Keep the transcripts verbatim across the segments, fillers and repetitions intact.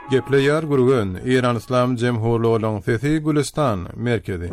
Gepleýär gurgun Iran Islam Jemhurlugynyň Sesi Gülistan merkezi.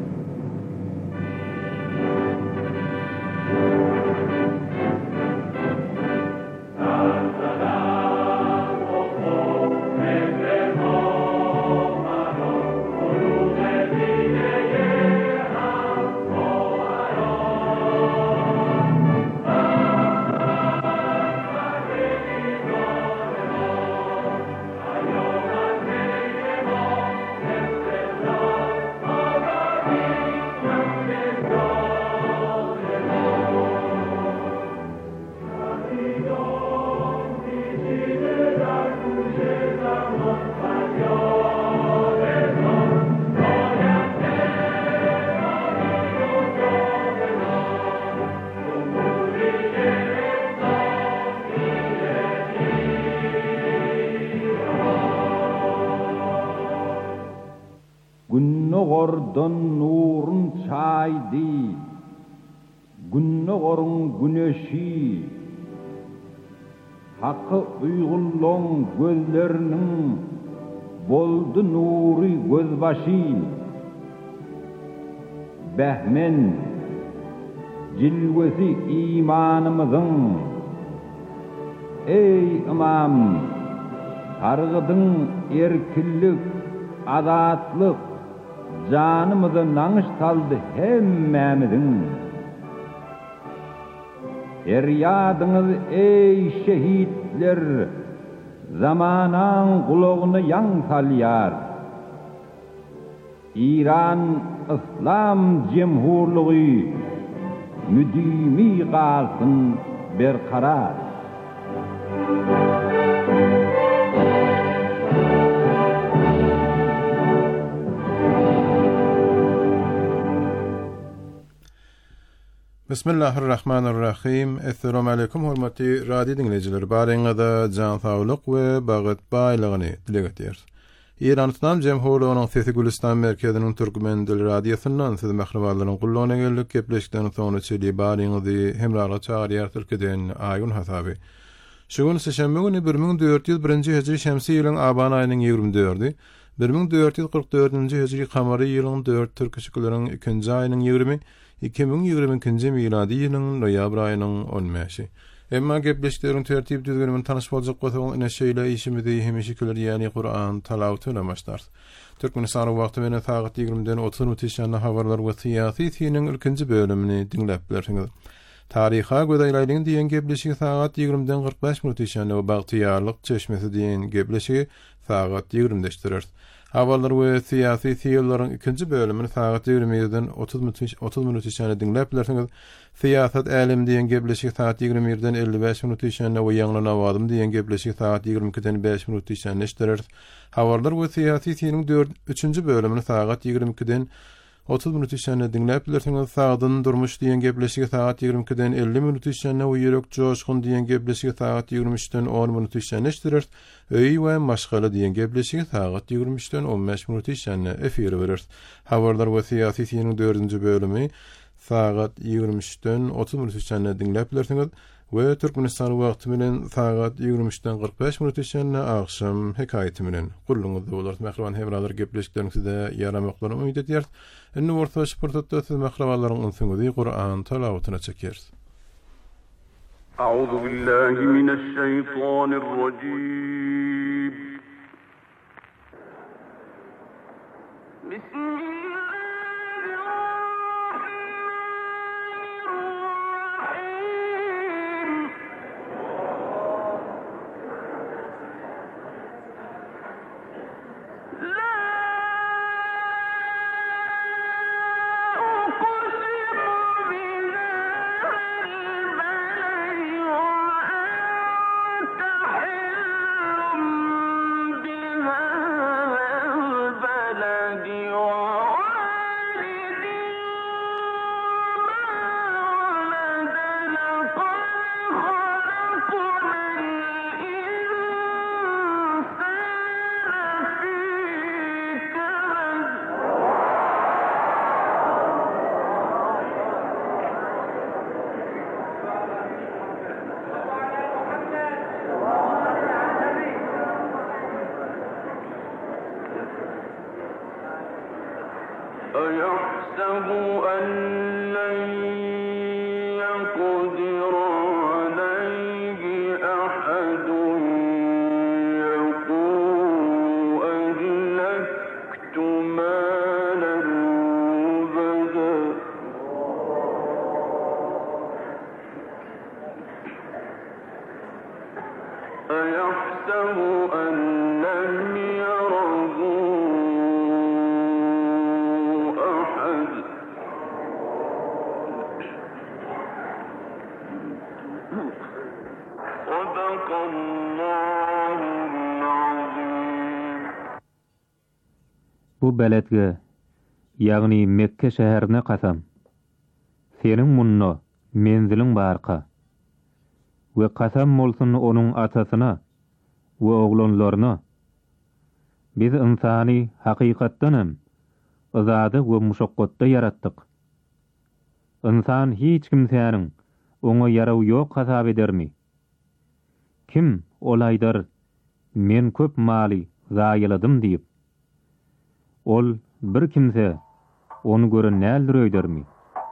Günnogordan nurun çaydi, günnogorun güneşi, hakkı uygulluğun gözlerinin boldu nuri gözbaşı, behmen cilvesi imanımızın, ey imam, sargıdın erkillik, adatlık, canımızı nanış saldı hemmemizin. Feryadınız ey şehitler, zamanan kulağını yan salyar. İran İslam Cemhurluğu müdimi kalsın berkarar. Bismillahirrahmanirrahim. Assalamu alaykum hormatly radio dinleyijiler. Baryňyza jan saglyk we bagat baýlygyny dilek ederiz. Iran Islam Jemhurlugynyň Sesi Gülistan merkeziniň türkmen dil radiosundan siz mährumallaryň gullanyna geldik. Gepleşikden soňra çeli baryňyzy hemraga çağırýar Türkiden aýyn hasaby. Şu gün seşembe günü bir ming dört ýüz birinji hijri şemsi ýylyň aban aýynyň ýigirmi dördi, bir ming dört ýüz kırk dördünji hijri kamary ýylyň dört türkçüleriň ikinji aýynyň ýigirmi, iki ming ýigirminkinji miladi ýylyň noýabr aýynyň on beşi. Emma gepleşikleriň tertip düzgünüň tanyş boljak gotagyň ene şeýle işimizi hemişikler ýani Qur'an talawatyna başlar. Türkmenistan wagty menen saat ýigirmiden otuz minuta ýany habarlar we syýasy synyň ilkinji bölümini dinläp bilersiňiz. Tariha gödäýläýdiň diýen gepleşigi saat ýigirmiden kırk beş minuta ýany we bagtyýarlyk çeşmesi diýen gepleşigi saat ýigirmide işdirer. Habarlar we syýasy syýallaryň ikinji bölümini saat ýigirmeden otuz minuta ýany dinläp bilersiňiz. Syýasat älim diýen gepleşigi saat ýigirmeden elli beş minuta ýany we ýanglan awadym diýen gepleşigi saat ýigirmikiden beş minuta ýany işdirer. Habarlar we syýasy syýasyň üçünji bölümini saat ýigirmikiden otuz minuta ýany dinläp bilersiňiz. Sagdyn durmuş diýen gepleşigi saat ýigirmikiden elli minuta ýany we ýürek joşgun diýen gepleşigi saat ýigirmi üçden on minuta ýany işdirer. Öý we maşgala diýen gepleşigi saat ýigirmi üçden on beş minuta ýany efir berer. Habarlar we syýasy syýasyň dördünji bölümi saat ýigirmi üçden otuz minuta ýany dinläp bilersiňiz. We Türkmenistan wagty menen saat ýigirmi üçden kırk beş minuta ýany akşam hekaýaty menen gurulňyzda bolar. Mähruman hemralar gepleşiklerini size ýaramaklaryny umyt edýär. Indi orta şportatda siz mährumalaryň öňsüňizi Qur'an talawatyna çekeriz. A'udhu billahi mineşşeytanirracim. Bismillah. Oh Bu beledge, ýagny Mekke şäherine kasam. Senin munno, menzilin barka. We kasam bolsun onuň atasyna we oglanlaryna. Biz insany hakykatdanam azady we muşakkatda yaratdyk. Insan hiç kimsäniň oňa ýaraw ýok hasap edermi? Kim olaýdyr men köp maly zaýyladym diýip. Ol bir kimse onu göre nädir öýdermi?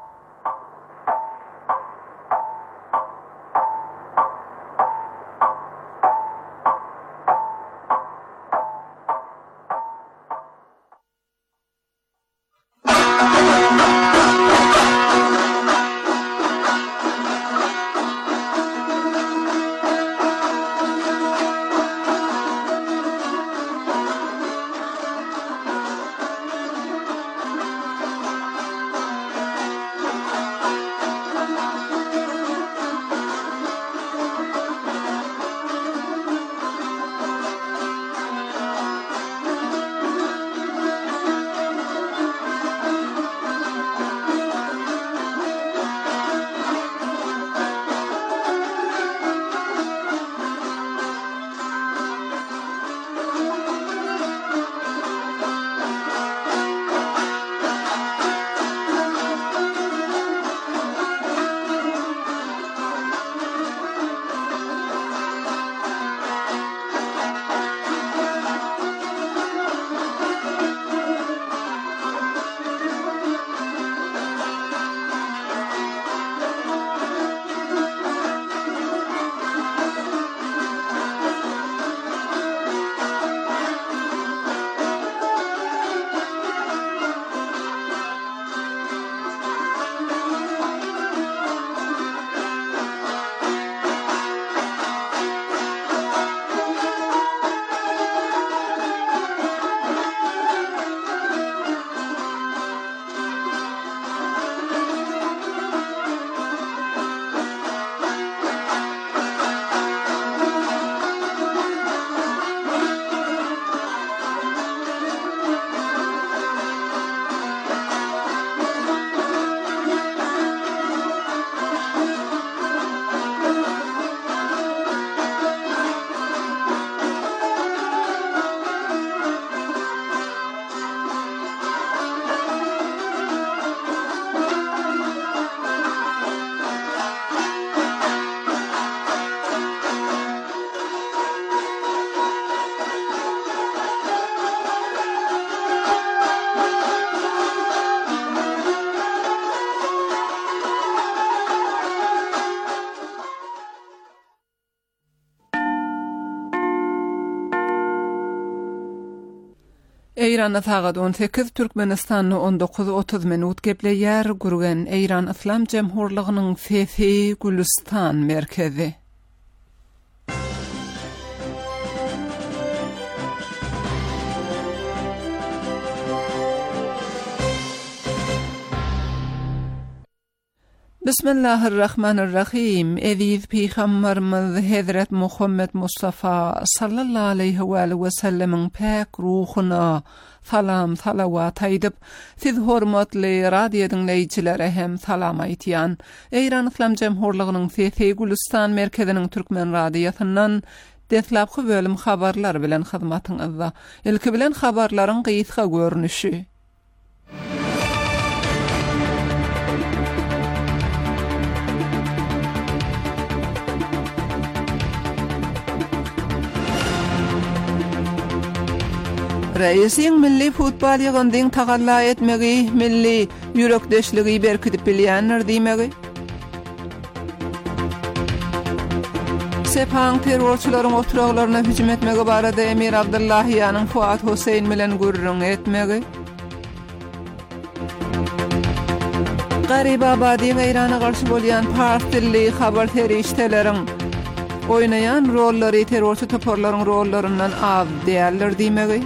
Eýranda sagat on sekiz, Türkmenistanyny on dokuz otuz minut gepleýär gurgen Eýran Islam Jemhurlygynyň Fefi Gülistan merkezi. Bismillahirrahmanirrahim. Eziz Peygamberimiz Hazret Muhammed Mustafa sallallahu aleyhi ve sellemin pak ruhuna salam salavat aýdyp, siz hormatly radio dinleýçilere hem salam aýtýan. Eýran Islam Jemhurlygynyň Fefi Gülistan merkeziniň türkmen radiosundan deslapky bölüm habarlar bilen hyzmatyňyzda. Ilki bilen habarlaryň gysga görnüşi. Reisiň milli futbol ýygyndyň tagalla etmegi, milli ýürekdeşligi berkidip bilýänler diýmegi. Sepan terrorçylaryň oturaglaryna hüjüm etmegi barada Emir Abdullahyanyň Fuat Huseyn bilen gurrun etmegi. Garibabady gaýrana garşy bolýan partili habar terişteleriň oynayan rollary terrorçy toporlaryň rollaryndan az diýerler diýmegi.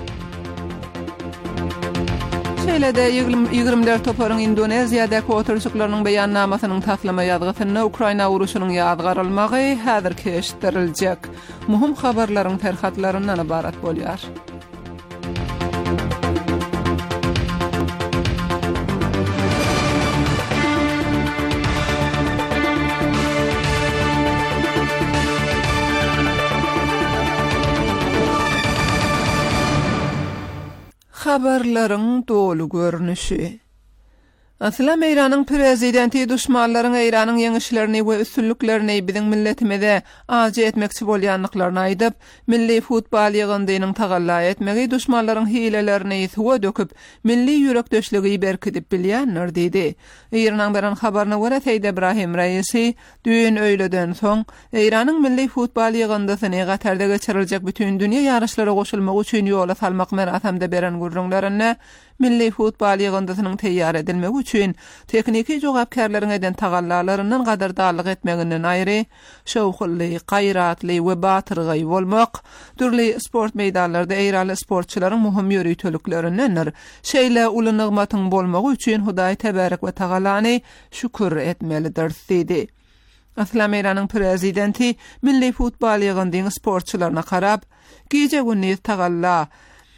Şeýlede ýygrimi dört toparyň Indoneziýadaky oturuşyklarynyň beýannamasynyň taslama ýazgysyna Ukraina uruşunyň ýazgarylmagy häzir keşdiriljek. Muhim habarlaryň terhatlaryndan ibarat bolýar. Habarlaryň dolu görnüşi. Aslam Eýranyň prezidenti düşmanlaryň Eýranyň ýeňişlerini we üstünlüklerini biziň milletimize aja etmekçi bolýanlyklaryny aýdyp, milli futbol ýygyndynyň tagalla etmegi düşmanlaryň hilelerini suwa döküp, milli ýürekdeşligi berkidip bilýänler diýdi. Eýranyň beren habaryna görä Seýid Ibrahim Reisi düýün öýleden soň Eýranyň milli futbol ýygyndysyny Gatarda geçiriljek bütün dünýä ýarışlara goşulmak üçin ýola salmak merasimde beren gurrunlaryny milli futbol ýygyndysynyň teýýar edilmegi üçin tekniki jogapkarlaryň eden tagallalaryndan gadardarlyk etmeginden aýry, şowkly, gaýratly we batyrgy bolmak, türli sport meýdanlarynda eýrali sportçylaryň muhim ýörüýtülüklerindendir. Şeýle uly nygmatyň bolmagy üçin Hudaý teberek we tagalany şükür etmelidir diýdi. Aslam Eýranyň prezidenti milli futbol ýygyndynyň sportçylaryna garap, "Gije günni tagalla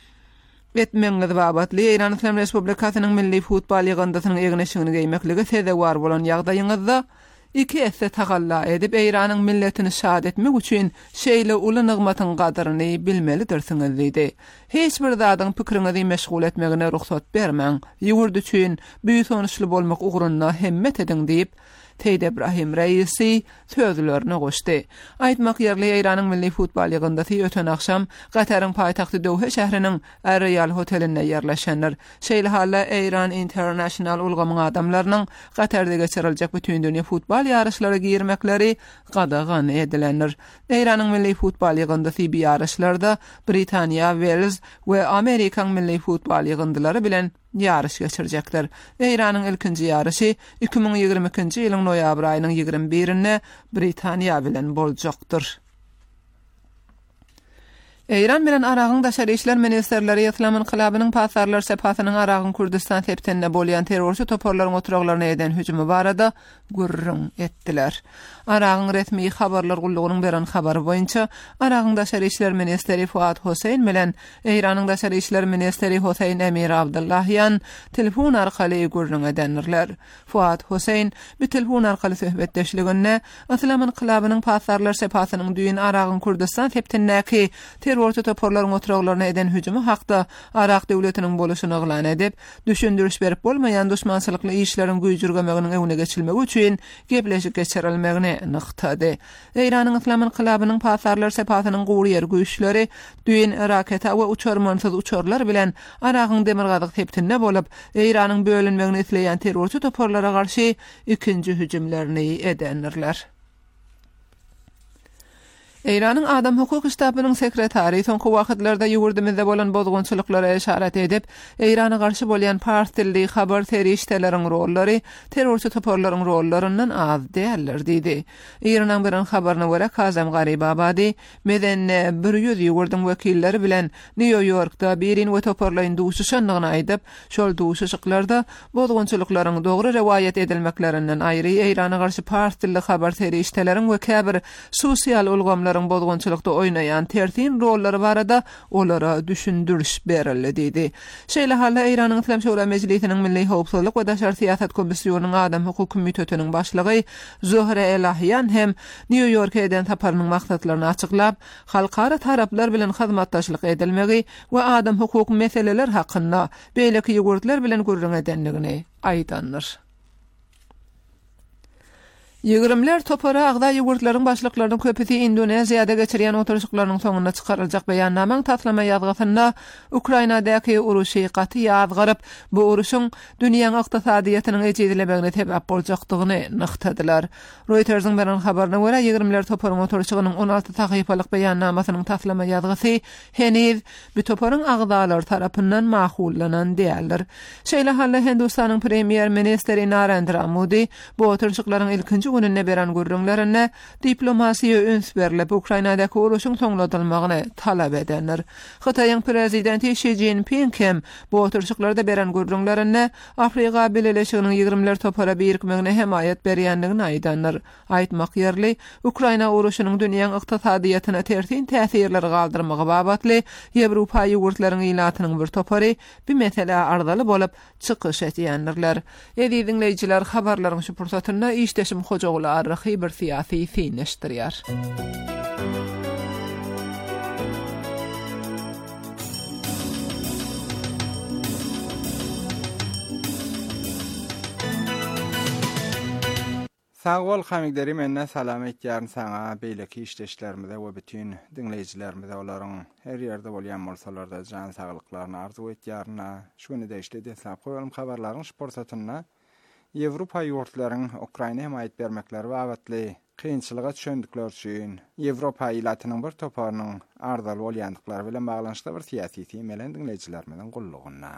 etmeňiz babatly Eýran Islam Respublikasynyň milli futbol ýygyndysynyň egneşigini geýmekligi sede war bolan ýagdaýyňyzda iki esse tagalla edip Eýranyň milletini şad etmek üçin şeýle uly nygmatyň gadyryny bilmelidirsiňiz" diýdi. Hiç bir zadyň pikiriňizi meşgul etmegine ruhsat bermäň. Ýurd üçin büýük sonuçly bolmak ugrunna hemmet ediň diýip Seýid Ibrahim Reisi sözlerini goşdy. Aýtmak ýerli Eýranyň milli futbol ýygındysy öten akşam Gataryň paýtagty Dowha şäheriniň Royal hotelinde ýerleşenler. Şeýle halla Eýran International ulgamyň adamlarynyň Gatarda geçiriljek bütün dünýä futbol ýarışlary girmekleri gadagan edilenler. Eýranyň milli futbol ýygındysy bu ýarışlarda Britaniýa, Wales we Amerikaň milli futbol ýygındylary bilen ýarış geçirecekler. Eýranyň ilkinji ýarışy iki ming ýygrimi ikinji ýylyň noýabr aýynyň ýygrimi birinde Britaniýa bilen boljakdyr. Eýran bilen Aragyň daşary işler ministerleri Islam inqilabynyň pasarlar sepatynyň Aragyň Kurdistan septenine bolýan terrorçy toporlaryň oturaglaryna eden hüjümi barada gurrun etdiler. Aragyň resmi habarlar gullugynyň beren habary boýunça Aragyň daşary işler ministeri Fuat Huseyn bilen Eýranyň daşary işler ministeri Huseyn Emir Abdullahyan telefon arkaly gurrun edenler. Fuat Huseyn bir telefon arkaly söhbetdeşliginde Islam inqilabynyň pasarlar sepatynyň düýün Aragyň Kurdistan septenindäki terrorçy toporlaryň oturaglaryna eden hüjümi hakda Araq döwletiniň boluşyny eglan edip, düşündürüş berip bolmaýan düşmançylykly işleriň güýjürgemeginiň öwüne geçilmegi üçin gepleşik geçirilmegini nyktady. Eýranyň Islam inqilabynyň pasarlar sepatynyň gowryer güýçleri düýün raketa we uçarmansyz uçarlar bilen Aragyň demirgazyk septenine bolup, Eýranyň bölünmegini isleýän terrorçy toporlara garşy ikinji hüjümlerini edenler. Eýranyň Adam hukuk iştabynyň sekretary soňky wagtlarda ýurdumyzda bolan bozgunçylyklara eşaret edip, Eýrana garşy bolýan partili habar terişteleriň rollary terrorçy toporlaryň rollaryndan az däldir diýdi. Eýranyň beren habaryna görä Kazam Garibabady meden bir ýüz ýurdum wekilleri bilen New Yorkda birin we toporlaryň duşuşanlygyny aýdyp, şol duşuşyklarda bozgunçylyklaryň dogry rewayet edilmeklerinden aýry Eýrana garşy partili habar terişteleriň we käbir sosial ulgamlar bozgunçylykda oynayan tertin rollary barada olara düşündürüş berildi diýdi. Şeýle halla Eýranyň Islam Şura Mejlisiniň milli howpsuzlyk we daşary siýasat komissiýonunyň adam hukuk komitetining başlygy Zohra Elahyan hem New York'a eden taparynyň maksatlaryny açyklap, halkara taraplar bilen hyzmatdaşlyk edilmegi we adam hukuk meseleler hakynda beýleki ýogurtlar bilen gurrun edenligini aýdandyr. Ýigrimler topara agda ýugurtlaryň başlyklarynyň köpüsi Indoneziýada geçirýän oturuşyklarynyň soňuna çykaryljak beýannamaň tatlama ýazgysynda Ukrainadaky uruşy gaty ýazgaryp, bu uruşyň dünýäň ykdysadyýatynyň ejidilemegine sebäp boljakdygyny nyktadylar. Reutersiň beren habaryna görä ýigrimler toparyň oturuşygynyň on alty sahypalyk beýannamasynyň tatlama ýazgysy heniz bu toparyň agdalar tarapyndan mahullanan diýerler. Şeýle halla Hindistanyň premier ministri Narendra Modi bu oturuşyklaryň ilkinji gününe beren gurrunlaryna diplomasiýa öns berilip Ukrainadaky uruşyň soňladylmagyny talap edenler. Hytaýyň prezidenti Xi Jinping hem bu oturuşyklarda beren gurrunlaryna Afrika Birleşiginiň ýigrimler topara birikmegine hemaýat berýändigini aýdanlar. Aýtmak ýerli, Ukraina uruşynyň dünýäň ykdysadyýatyna tersin täsirleri galdyrmagy babatly Ýewropa ýugurtlaryň ilatynyň bir topary bu mesele ardaly bolup çykyş etýänler. Edi dinleýijiler, habarlaryň şu pursatynda işdeşim Hocaoğlu Arrahy bir siyasi fineşdirýär. Sağ ol hamigleri, menne salam etýäryn saňa, beýleki işleşlerimize we bütün dinleýijilerimize olaryň her ýerde bolýan bolsalarda jan saglyklaryny arzu etýärna, şuny-da işledi hesap goýalım habarlaryň şporsatyna. Ýewropa ýurtlaryň Ukraina hemaýat bermekleri wagtly kynçylyga düşendikleri üçin Ýewropa ilatynyň bir toparynyň ardaly bolýandyklary bilen baglanşykda bir siyasi temelen dinleýijilerimizin gullugyna.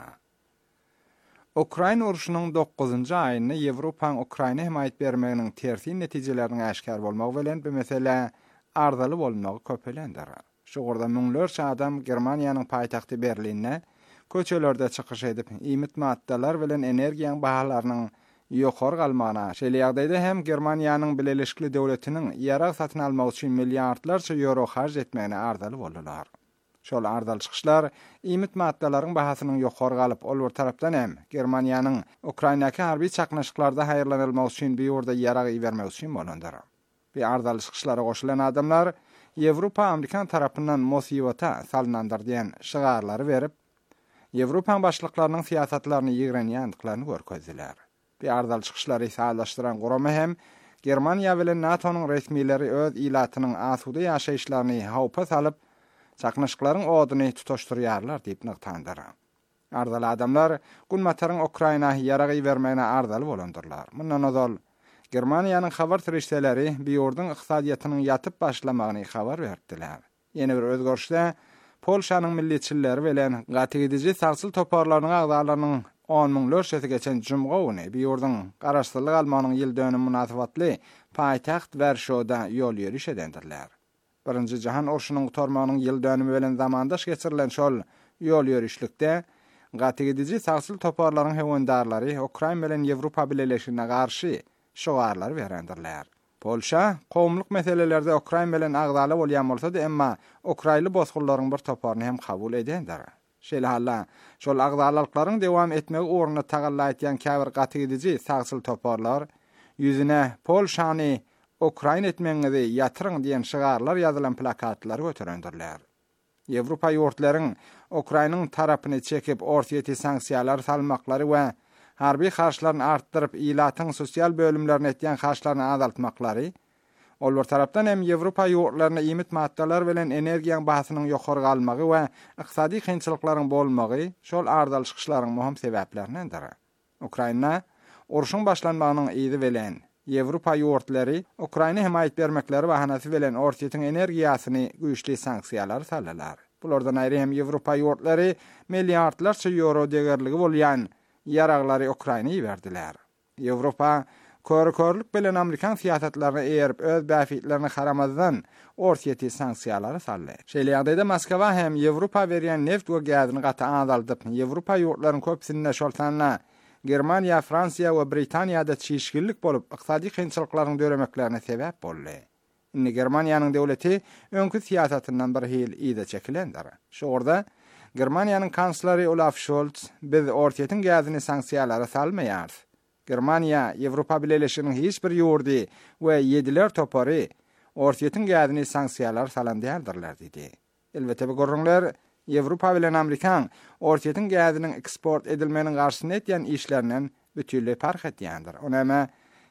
Ukraina uruşynyň dokuzunçy aýyny Ýewropaň Ukraina hemaýat bermeginiň tersi netijelerini aşkar bolmagy bilen bu mesele ardaly bolmagy köpelendir. Şu gorda müňlerçe adam Germaniýanyň paýtagty Berlinne köçelerde çykyş edip iýmit maddalar bilen energiýaň bahalarynyň ýokary galmagyna, şeýle ýagdaýda hem Germaniýanyň Birleşikli Döwletiniň ýarag satyn almak üçin milliardlarça euro harç etmegine ardaly boldular. Şol ardaly çykyşlar iýmit maddalaryň bahasynyň ýokary galyp, ol bir tarapdan hem Germaniýanyň Ukrainaky harby çaknaşyklarda haýyrlanylmak üçin bir ýurda ýarag iýermek üçin bolandyr. Bu ardaly çykyşlara goşulan adamlar Ýewropa Amerikan tarapyndan mosywata salynandyr diýen şygarlary berip, Ýewropa başlyklarynyň siýasatlaryny ýigrenýändiklaryny görkezdiler. Bu ardaly çykyşlary sağlaşdyran gorama hem Germaniýa bilen NATO'nyň resmiýetleri öz ilatynyň asuda ýaşaýyşlaryny hawpa salyp, çaknaşyklaryň oduny tutaşdyrýarlar diýip nyktandyr. Ardaly adamlar günmataryň Ukraina ýarag iýermegine ardaly bolandyrlar. Mundan ozal Germaniýanyň habar tirişleri bu ýurdun ykdysadyýatynyň ýatyp başlamagyny habar berdiler. Ýene bir özgörüşde Polşanyň milliçilleri bilen gatygydyjy sarsyl toparlarynyň agdalarynyň on müň löşesi geçen jumga güni bu ýurdun garaşdyrlyk almanyň ýyl dönümi munasabatly paýtaxt Warşawda ýol ýürüş edendirler. Birinji Jahan urşunyň gutarmagynyň ýyl dönümi bilen zamandaş geçirilen şol ýol ýürüşlikde gatygydyjy sarsyl toparlaryň hewendarlary Ukraina bilen Ýewropa Birleşigine garşy şogarlar berendirler. Polşa gowumlyk meselelerde Ukraina bilen agdaly bolýan bolsa-da, emma Ukrainly bozgullaryň bir toparyny hem kabul edendir. Şeýle halla şol agdalyklaryň dewam etmegi ornuny tagalla etýän käbir gatygydyjy sarsyl toparlar ýüzüne Polşany Ukraina etmeňizi ýatyryň diýen şygarlar ýazylan plakatlary göterendirler. Ýewropa ýurtlaryň Ukrainanyň tarapyny çekip ortaýety sanksiýalar salmaklary we harby harçlaryny artdyryp ilatyň sosial bölümlerini etýän harçlaryny azaltmaklary, ol bir tarapdan hem Ýewropa ýurtlaryna iýmit maddalar bilen energiýaň bahasynyň ýokary galmagy we ykdysady kynçylyklaryň bolmagy şol ardaly çykyşlaryň möhüm sebeplerindendir. Ukraina uruşyň başlanmagynyň ýyly bilen Ýewropa ýurtlary Ukraina hemaýat bermekleri bahanasy bilen ortaýetyň energiýasyny güýçli sanksiýalar salylar. Bulardan aýry hem Ýewropa ýurtlary milliardlarça euro değerligi bolýan ýaraglary Ukraina'ya berdiler. Ýewropa körkörlük bilen Amerikan siýasatlaryna eýerip öz bäfitlerini haramazdan ortaýety sanksiýalary saldy. Şeýle ýagdaýda Moskwa hem Ýewropa berýän neft we gazyny gaty azalyp, Ýewropa ýurtlarynyň köpsinde şoltanna Germaniýa, Fransiýa we Britaniýada çyşgirlik bolup, ykdysady kynçylyklaryň döremeklerine sebäp boldy. Indi Germaniýanyň döwleti öňkü siýasatyndan bir hil ýyda çekilendir. Şu orda Germaniýanyň kansleri Olaf Scholz biz ortaýetin gazyny sanksiýalara salmaýar. Germaniýa Ýewropa Birleşiginiň hiç bir ýurdy we ýediler topary ortaýetin gazyny sanksiýalar salandyardylar diýdi. Elbetde bu gorunlar Ýewropa bilen Amerikan ortaýetin gazynyň eksport edilmeginiň garşyny etýän işlerinden bütünlüğe park etýändir. Onama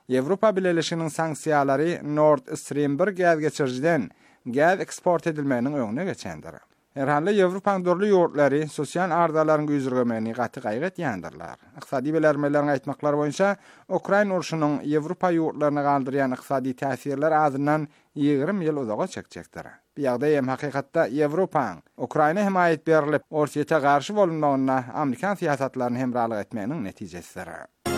Ýewropa Birleşiginiň sanksiýalary Nord Stream bir gaz geçirjiden gaz eksport edilmeginiň öňüne geçendir. Herhalde Ýewropaň dörli ýurtlary sosial ardalaryň güýzürgemegini gaty gaýret ýandyrlar. Iqtisadi belermelerini aýtmaklar boýunça Ukraina urşunyň Ýewropa ýurtlaryna galdyrýan iqtisadi täsirler azyndan ýygrimi ýyl uzaga çekjekdir. Bu ýagdaý hem hakykatda Ýewropaň Ukraina himayet berilip Orsiýete garşy bolunmagyna Amerikan siýasatlaryny hemralyk etmeginiň netijesidir.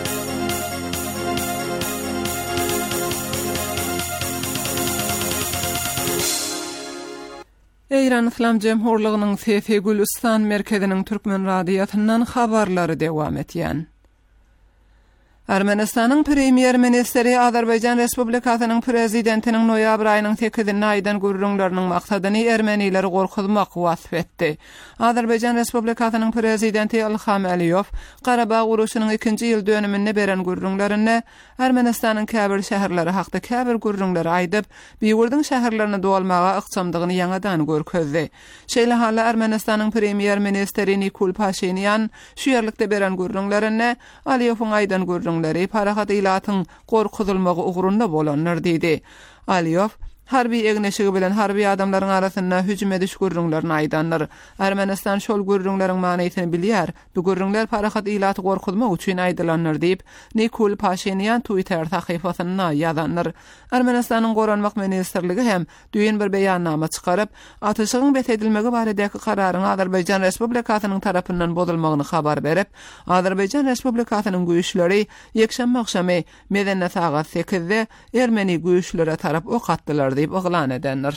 Eýran Islam Jemhurlygynyň Sefegülistan merkeziniň türkmen radiýatyndan habarlary dewam etýän. Ermenistanyň premier ministeri Azerbaýjan Respublikasynyň prezidentiniň noýabr aýynyň sekizinde aýdan gurrunlarynyň maksadyny Ermenileri gorkutmak wasf etdi. Azerbaýjan Respublikasynyň prezidenti Ilham Aliýew Qarabağ uruşunyň ikinji ýyl dönümine beren gurrunlaryny Ermenistanyň käbir şäherleri hakda käbir gurrunlary aýdyp, biwirdiň şäherlerini dowalmaga ykçamdygyny ýangadan görkezdi. Şeýle hala Ermenistanyň premier ministeri Nikol Pashinyan şu ýerlikde beren gurrunlaryny Aliýewiň aýdan gurrun parahat ilatyň gorkutulmagy ugrunda bolanlar diýdi. Aliýew harbi egneşigi bilen harbi adamlaryň arasynda hüjüm ediş gurrunlaryny aýdanlar. Ermenistan şol gurrunlaryň manysyny bilýär. Bu gurrunlar parahat ilaty gorkutmak üçin aýdylanlar diýip Nikol Pashinyan Twitter sahypasyna ýazanlar. Ermenistanyň goranmak ministerligi hem düýün bir beýannama çykaryp, atyşygyň betedilmegi baradäki kararyň Azerbaýjan Respublikasynyň tarapyndan bozulmagyny habar berip, Azerbaýjan Respublikasynyň güýçleri ýekşänbe akşamy Medenne saat sekizde Ermeni güýçlere tarap ok atdylar diýip oglan edenler.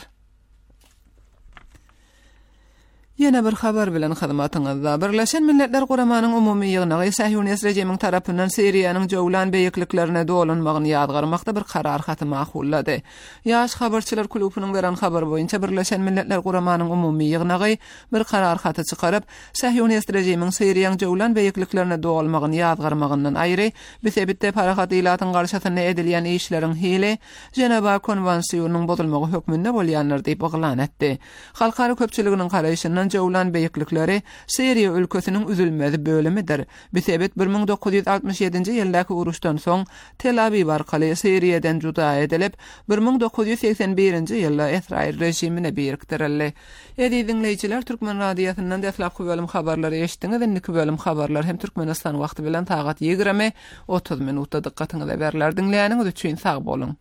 Yine bir haber bilen hyzmatyňyzda Birleşen Milletler Guramanyň umumy ýygyny Sahyonist rejimiň tarapyndan Siriýanyň jowlan beýikliklerine dolanmagyny ýadgarmakda bir karar haty maqullady. Ýaş habarçylar klubynyň beren habar boýunça Birleşen Milletler Guramanyň umumy ýygyny bir karar haty çykaryp, Sahyonist rejimiň Siriýanyň jowlan beýikliklerine dolanmagyny ýadgarmagyndan aýry, besebitde parahat ilatyň garşysyna edilýän işleriň hili Ceneva konwensiýonunyň bozulmagy hökmünde bolýanlar diýip oglan etdi. Halkary köpçüliginiň garaýşyndan jowlan beýiklikleri Siriýa ülkesiniň üzülmezi bölümidir. Besebet bir ming dokuz ýüz altymyş ýedinji ýyldaky uruşdan soň Tel Aviv arkaly Siriýadan juda edilip, bir ming dokuz ýüz seksen birinji ýylda Israil rejimine biriktirildi. Edi dinleýijiler, Türkmen radiýasyndan däpläpki bölüm habarlary eşitdiňiz. Indi bölüm habarlar hem Türkmenistan wagty bilen tagat ýygrimi otuz minutda dikkatyňyzy berler. Dinleýäniňiz üçin sag bolun.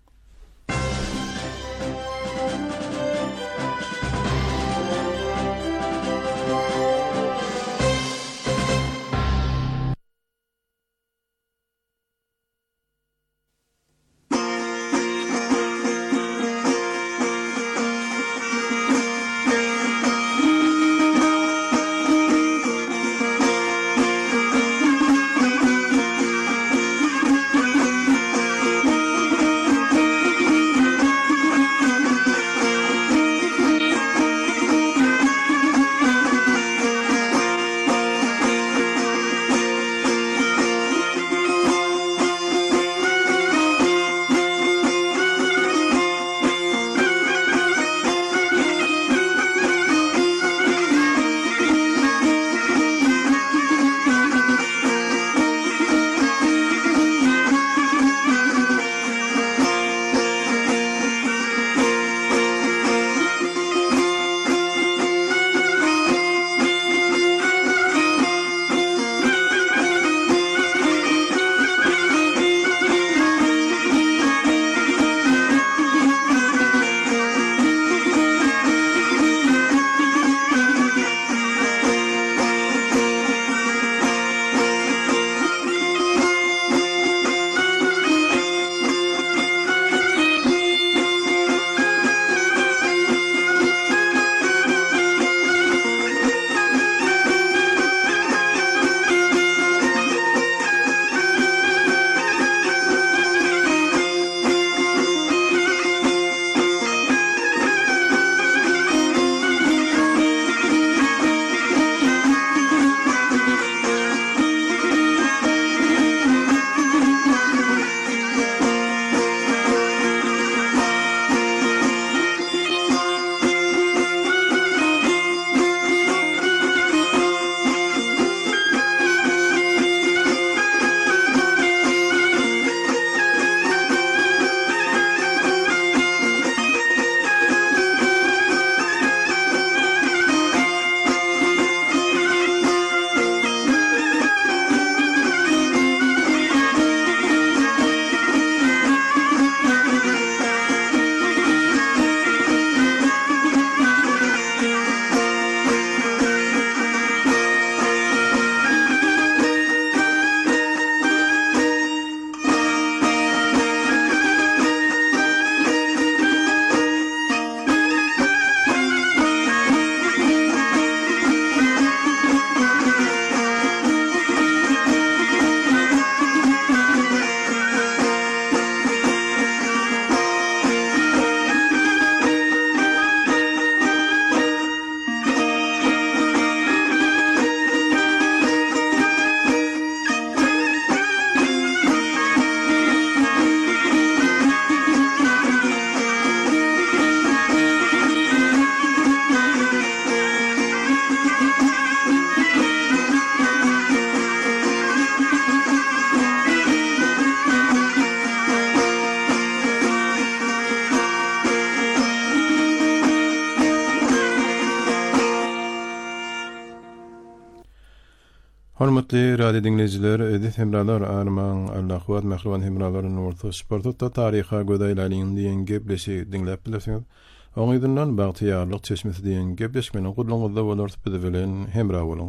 Hormatly radio dinleyijiler, edip hemralar arman Allah huvat mahruvan hemralaryň orta sportda taryha gödäýläliň diýen gepleşi dinläp bilesiňiz. Oň ýerden bagtyýarlyk çeşmesi diýen gepleşmeni gurulňyzda bolar bilen hemra boluň.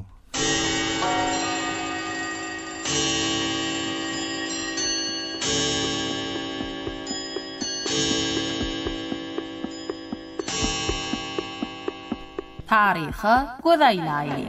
Taryha gödäýläliň.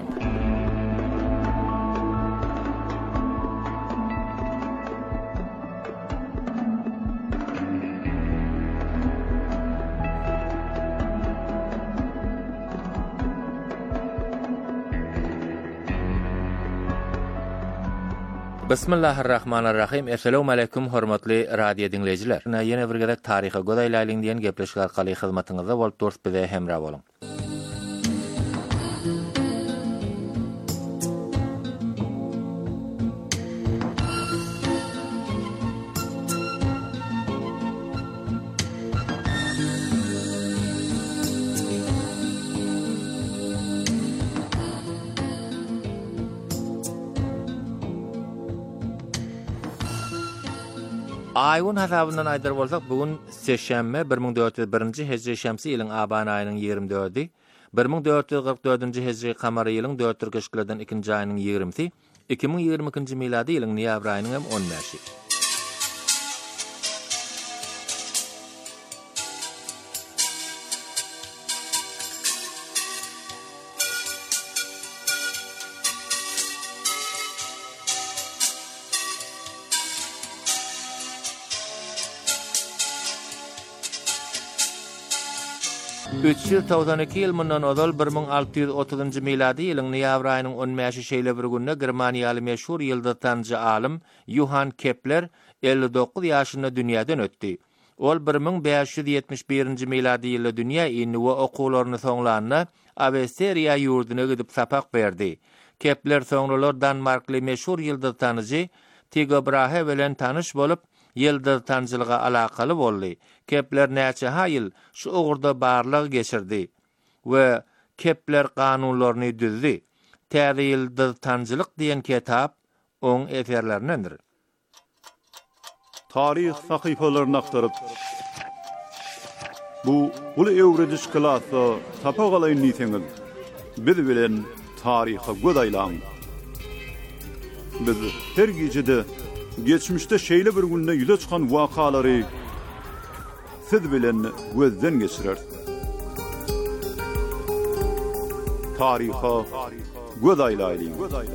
Bismillahirrahmanirrahim. Assalamu alaykum hormatly radio dinleyijiler. Ýene bir gezek taryha gödäýläliň diýen gepleşik arkaly hyzmatyňyzda bolup durýar bize hemra boluň. Aýyň hasabyndan aýdar bolsak, bugun seşşembe bir ming dört ýüz birinji hejri şemsi ýylyň aban aýynyň ýigirmi dördi, bir ming dört ýüz gyrk dördünji hejri kamary ýylyň dörtür geçgileden ikinji aýynyň ýigirmisi, iki ming ýigirmi ikinji miladi ýylyň noýabr aýynyň hem on beşi. üç ýüz doksan iki ýyl mundan ozal bir ming alty ýüz otuzynjy miladi ýylyň noýabr aýynyň on beşi şeýle bir günde Germaniýaly meşhur ýyldıztanjy alim Johann Kepler elli dokuz ýaşynda dünýäden ötdi. Ol bir ming beş ýüz ýetmiş birinji miladi ýylda dünýä ýyny we okuwlaryny soňlanyna Awstriýa ýurduna gidip sapak berdi. Kepler soňralar Danmarkly meşhur ýyldıztanjy Tycho Brahe bilen tanyş bolup ýyldıztanjylyga alakaly boldy. Kepler näçe haýyl şu ugurda barlyg geçirdi we Kepler kanunlaryny düzdi. Täze ýyldıztanjylyk diýen kitap oň eserlerindendir. Tarih sahypalaryny aktaryp bu ulu ewrediş klasy tapagaly niýetiňiz biz bilen taryha gödäýläň. Biz her gejede geçmişde şeýle bir günde ýüze çykan wakalary siz bilen gözden geçirer. Taryha gödäýläliň.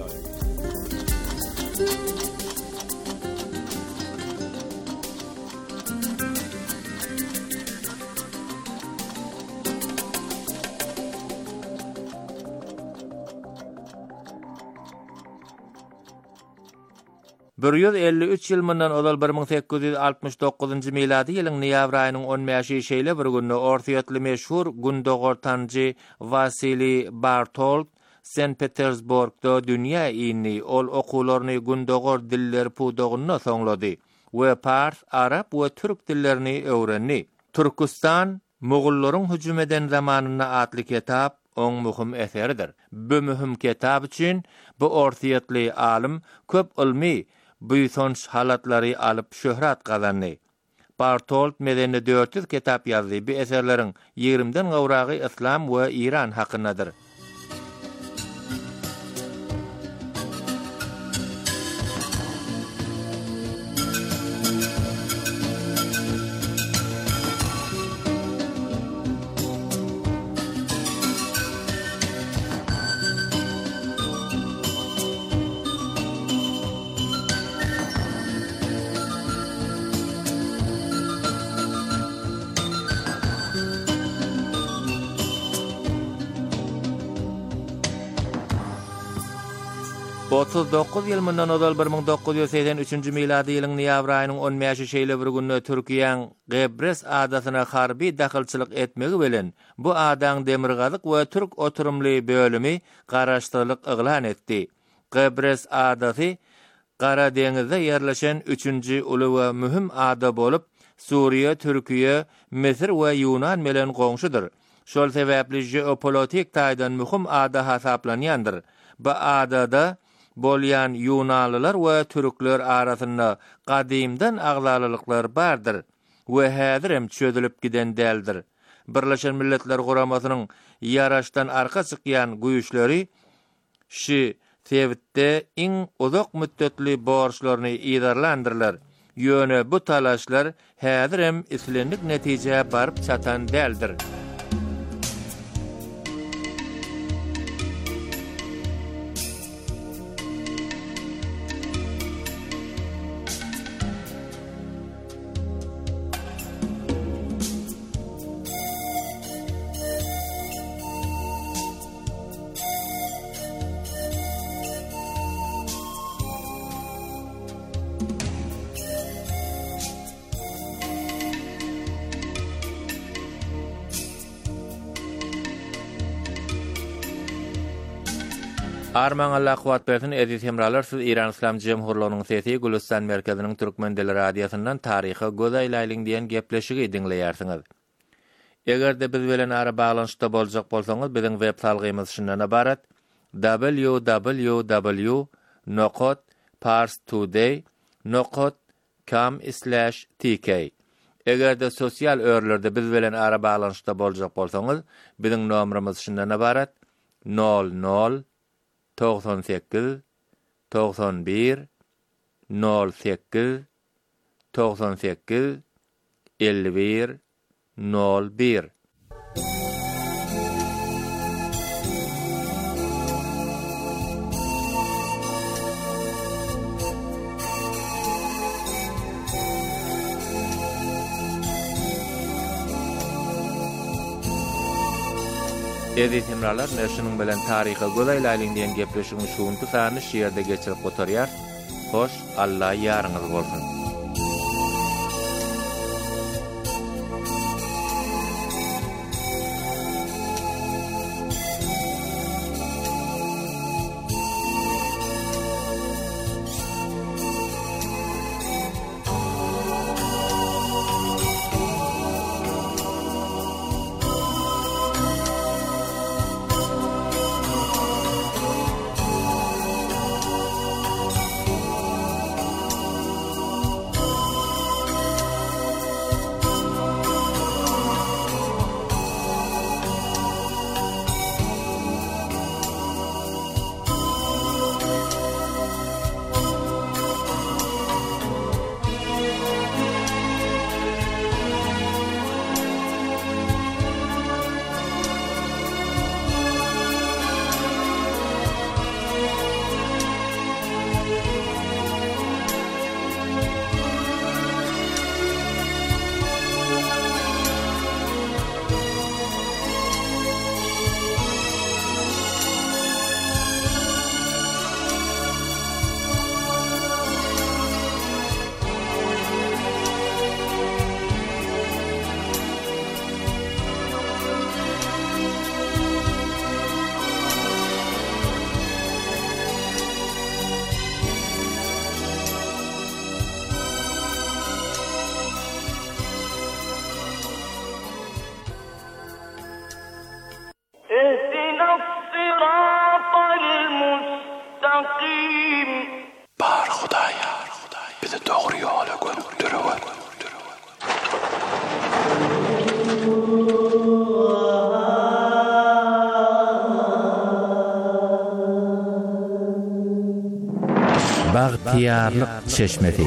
bir ýüz elli üç ýyl mundan ozal bir ming sekkiz ýüz altymyş dokuzynjy miladi ýylyň noýabr aýynyň on beşi şeýle bir günde ortaýatly meşhur gündogortanjy Vasily Bartold Sankt Petersburgda dünýä ýyny ol okuwlaryny gündogor diller pudogyna soňlady we pars, arab we türk dillerini öwrendi. Türkistan Mogullaryň hüjüm eden zamanyna atly kitap oň muhim eseridir. Bu muhim kitap üçin bu ortaýatly alim köp ilmi büýsönç halatlary alyp şöhrat gazandy. Bartold medeni dört yüz kitap ýazdy. Bu eserleriň ýigrimden gowragy İslam we İran hakyndadyr. otuz dokuz ýyl mundan ozal bir ming dokuz ýüz seksen üçinji miladi ýylyň noýabr aýynyň on beşi şeýle bir günde Türkiýanyň Gebres adatyna harby daxylçylyk etmegi bilen bu adaň demirgazyk we türk oturumly bölümi garaşdyrlyk yglan etdi. Gebres adaty Qara deňizde ýerleşen üçinji uly we mühim ada bolup Suriýe, Türkiýe, Mesir we Yunan bilen goňşudyr. Şol sebäpli jeopolitik taýdan mühim ada hasaplanýandyr. Bu adada bolyan Yunanlılar we Türkler arasynda gadymdan agzalylyklar bardyr we häzir hem çözülüp giden däldir. Birleşen Milletler Guramasynyň ýaraşdan arka çykýan güýçleri şi sebitde iň uzak müddetli borçlaryny idarlandyrlar. Ýöne bu talaşlar häzir hem islendik netije baryp çatan däldir. Arman Allah kuwat bersin edis hemralar siz İran İslam Cemhurluğunyň sesi Gülistan merkeziniň Türkmen dili radiosyndan taryhy gözaýlaýlyň diýen gepleşigi dinleýärsiňiz. Eger de biz bilen ara baglanyşda boljak bolsaňyz biziň web salgymyz şundan ibarat: w w w nokta parstoday nokta com slash t k. Eger de sosial örlerde biz bilen ara baglanyşda boljak bolsaňyz biziň nomerimiz şundan ibarat: nol nol doksan sekiz doksan bir nol sekiz doksan sekiz elli bir nol bir. Edis hemralar näşiniň bilen taryhy gözaýlaýlyň diýen gepleşigi şuňky sany şeýerde geçirip oturýar. Hoş, Allah ýarňyz bolsun. Bar Hudaýa, bizi dogry ýola göndürýär. Bagtyarlyk çeşmesi.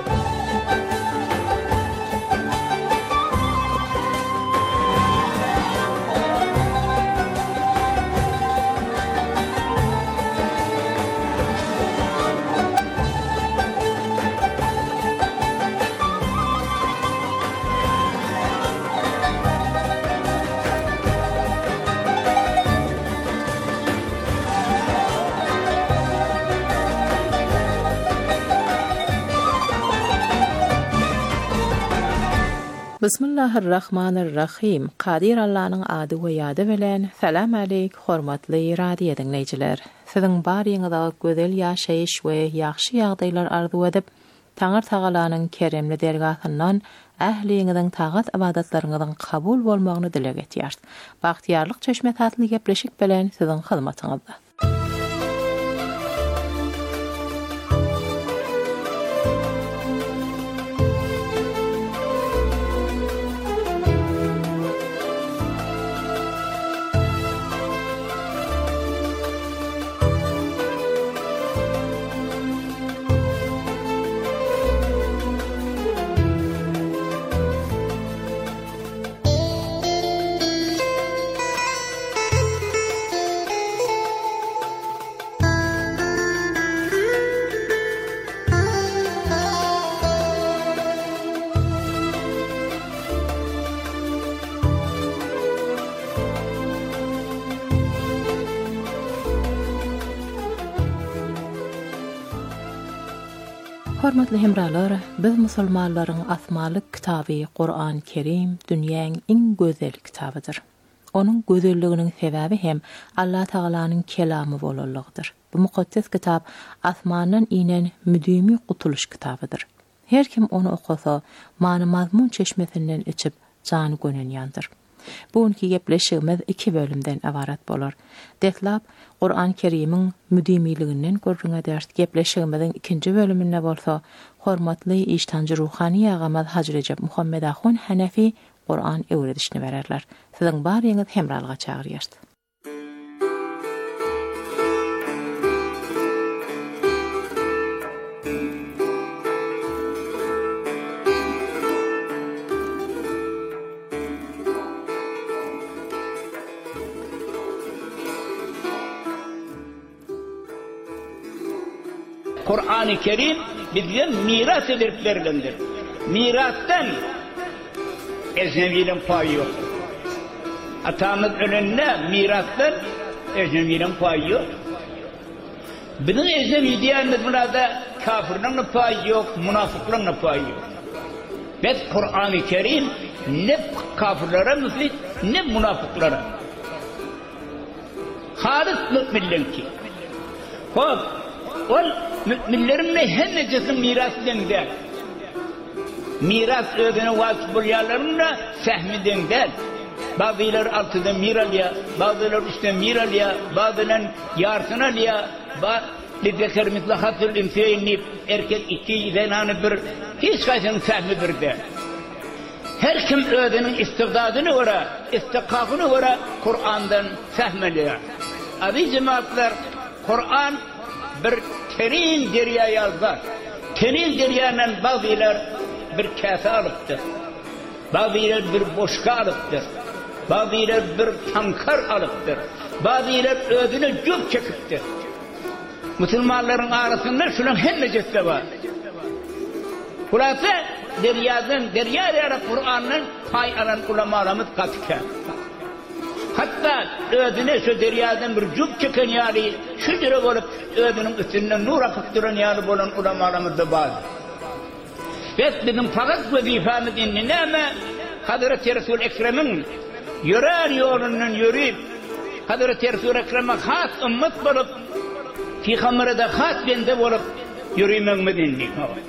Bismillahirrahmanirrahim. Qadir Allah'ın adı we ýady bilen salam aleyk hormatly radio dinleyijiler. Siziň baryňyzda gözel ýaşaýyş we ýaxşy ýagdaýlar arzu edip, Taňar Tagalanyň keremli dergahyndan ähliňiziň tagat ibadatlaryňyzyň kabul bolmagyny dilek etýär. Bagtyarlyk çeşme tatly gepleşik bilen siziň hyzmatyňyzda. Hormatly hemralar, biz musulmanlaryň asmalyk kitaby Qur'an-ı Kerim dünýäň iň gözel kitabydyr. Onun gözelliginiň sebäbi hem Allah Taalanyň kelamy bolallygydyr. Bu mukaddes kitap asmandan inen müdimi gutuluş kitabydyr. Her kim onu okasa, many mazmun çeşmesinden içip jany gönenýändir. Bugünkü gepleşigimiz iki bölümden ibaret bolar. Detlap Qur'an-ı Kerim'in müdimiliginden görüňe därs gepleşigimizin ikinji bölümünde bolsa, hormatly iştancı ruhani agamy Hacı Recep Muhammed Ahun Hanefi Qur'an öwredişini bererler. Siziň baryňyz hemralga çagyrýar. Kur'an-ı Kerim bizge miras edilip verilendir. Mirastan ecnebiyle payı yok. Atamız önünde mirastan ecnebiyle payı yok. Bizim ecnebi diyenimiz burada kafirlerin payı yok, münafıkların payı yok. Biz Kur'an-ı Kerim ne kafirlere müflit ne münafıklara. Halis müminlerin ki. Hop, ol müminlerin mehennecesi miras dengder. Miras ödene vasıf bulyalarının da sehmi dengder. Bazılar altıda miralya, bazılar üstte miralya, bazılar yarsın alya, lidekar misli hatır imseyni erkek iki zenanı bir, hiç kaçının sehmi bir der. Her kim ödenin istibdadını vura, istikakını vura, Kur'an'dan sehmeliyor. Aziz cemaatler, Kur'an bir terin derya yazar. Terin deryanın bazılar bir kase alıptır. Bazılar bir boşka alıptır. Bazılar bir tankar alıptır. Bazılar ödünü cüp çekiptir. Müslümanların arasında şunun hemmecesi var. Burası deryadan, derya yara Kur'an'ın pay alan ulamalarımız katıken. Hatta ödüne şu deryadan bir cüp çeken yari, şu direk olup ödünün üstünden nur akıp duran yari bolan ulamalarımız da bazı. Ve bizim fakat vazifamız inni ama Hazreti Resul-i Ekrem'in yörer yolundan yürüyüp Hazreti Resul-i Ekrem'e has ümmet bulup Peygamber'e de has bende bulup yürüymemiz inni.